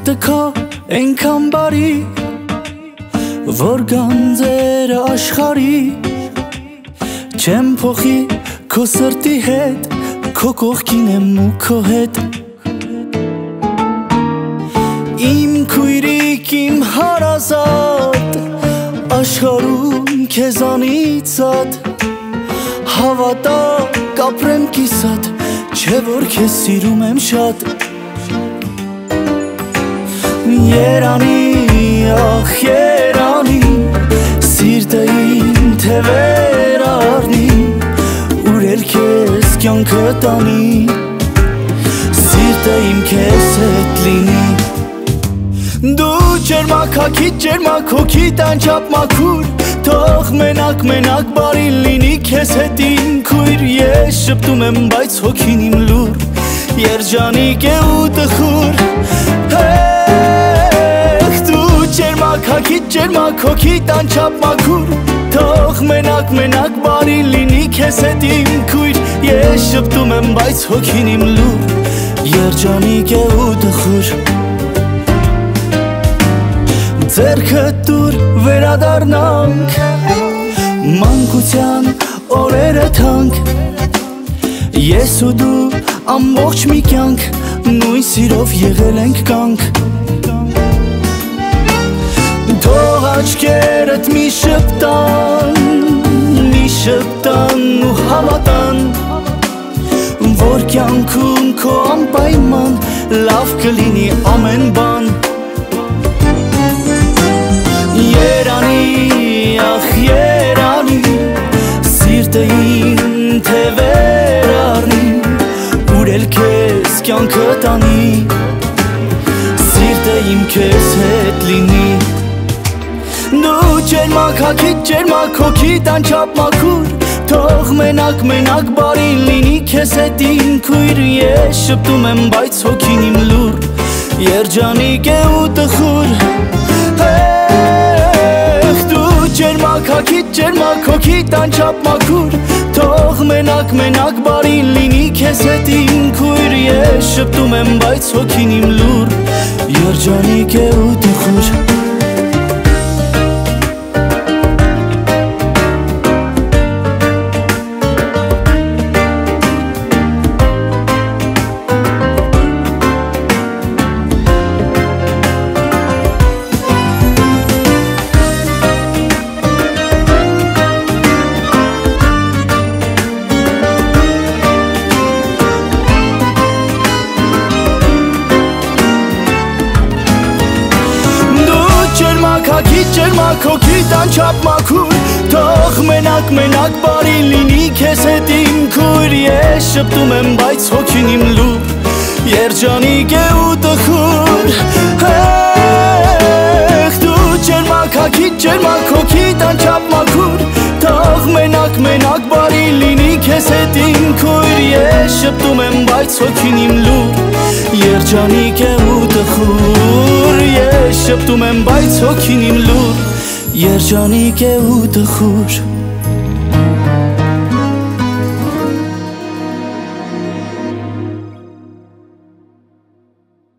Սիրտը քո այնքան բարի, որ գանձերը աշխարի չեմ փոխի քո սրտի հետ, քո կողքին եմ ու քո հետ։ Իմ քույրիկ, իմ հարազատ, աշխարհում քեզանից ատ, հավատա կապրեմ կիսատ, չէ որ քեզ սիրում եմ շատ։ Երանի, ախ երանի, սիրտը իմ թևեր առնի, ուրել քեզ կյանքը տանի, սիրտը իմ քեզ հետ լինի։ Դու ջերմաքաքիթ ջերմակ հոգիդ անչափ մաքուր, թող մենակ բարի լինի քեզ հետ իմ քույր։ Ես շփտում եմ, բայց հոգին իմ լուր, երջանիկ է ու տխուր։ Ջերմաքաքիթ ջերմակ հոգիդ անչափ մաքուր, թող մենակ բարի լինի քեզ հետ իմ քույր։ Ես շփտում եմ, բայց հոգին իմ լուր, երջանիկ է ու տխուր։ Ձեռքդ տուր վերադառնանք, մանկության օրերը թանկ, ես ու դու ամբողջ մի կյանք, նույն սիրով եղել ենք կանք։ Թող աչքերդ մի շպտան ու հավատան, որ կյանքում քո անպայման լավ կլինի ամեն բան։ Երանի, ախ երանի, սիրտը իմ թևեր առնի, ուրել քեզ կյանքը տանի, սիրտը իմ քեզ հետ լինի։ Դու ջերմաքաքիթ ջերմակ հոգիդ անչափ մաքուր, թող մենակ բարի լինի քեզ հետ իմ քույր։ Ես շփտում եմ, բայց հոգին իմ լուր, երջանիկ է ու տխուր։ Դու ջերմաքաքիթ ջերմակ հոգիդ անչափ մաքուր, թող մենակ բարի լինի քեզ հետ իմ քույր։ Ես շփտում եմ, բայց հոգին իմ լուր, երջանիկ է ու տխուր։ Ջերմաքաքիթ ջերմակ հոգիդ անչափ մաքուր, թող մենակ բարի լինի քեզ հետ իմ քույր։ Ես շփտում եմ, բայց հոգին իմ լուր, երջանիկ է ու տխուր։ Դու ջերմաքաքիթ ջերմակ հոգիդ անչափ մաքուր, թող մենակ բարի լինի քեզ հետ իմ քույր։ Ես շփտում եմ, բայց հոգին իմ լուր, երջանիկ է ու տխուր։ Ես շփտում եմ, բայց հոգին իմ լուր, երջանիկ է ու տխուր։